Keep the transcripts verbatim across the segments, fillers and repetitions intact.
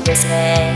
this way.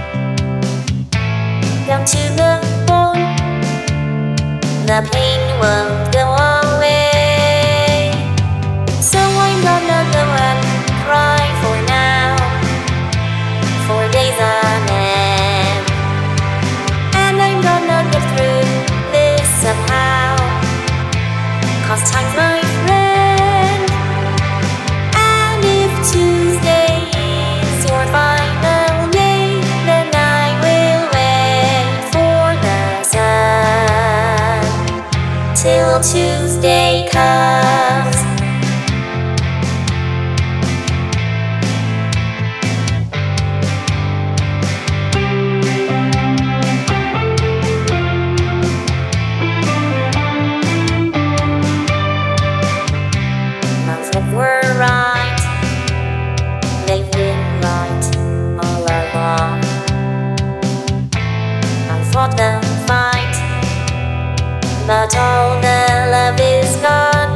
Down to the bone, the pain won't go away. So I'm gonna go and cry for now, for days on end. And I'm gonna get through this somehow, 'cause time's my friend. And if Tuesday is your final day, then I will wait for the sun till Tuesday comes. Were right, they've been right all along. I fought the fight, but all the love is gone.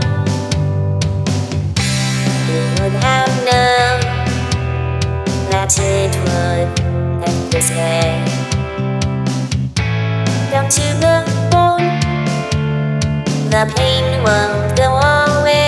You would have known that it would end this way. Down to the bone, the pain won't go away.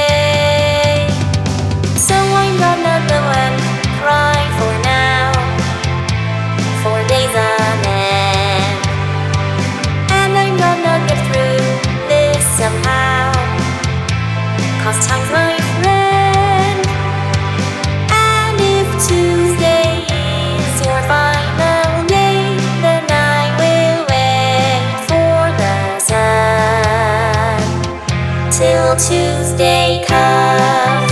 So I'm gonna go and cry for now, for days on end. And I'm gonna get through this somehow, 'cause time's my friend. And if Tuesday is your final day, then I will wait for the sun till Tuesday comes.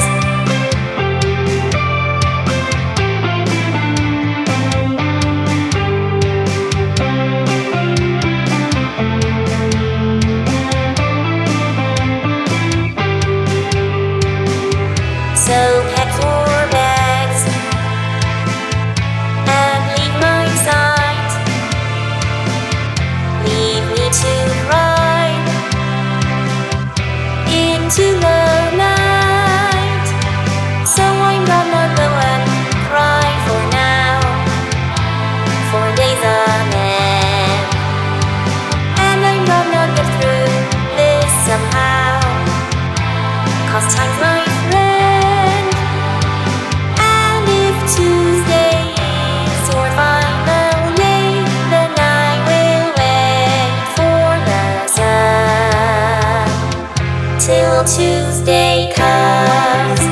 So pack your bags and leave my side. Leave me to cry into the night. So I'm gonna go and cry for now, for days on end. And I'm gonna get through this somehow, 'cause time's my friend. Tuesday is your final day, then I will wait for the sun till Tuesday comes.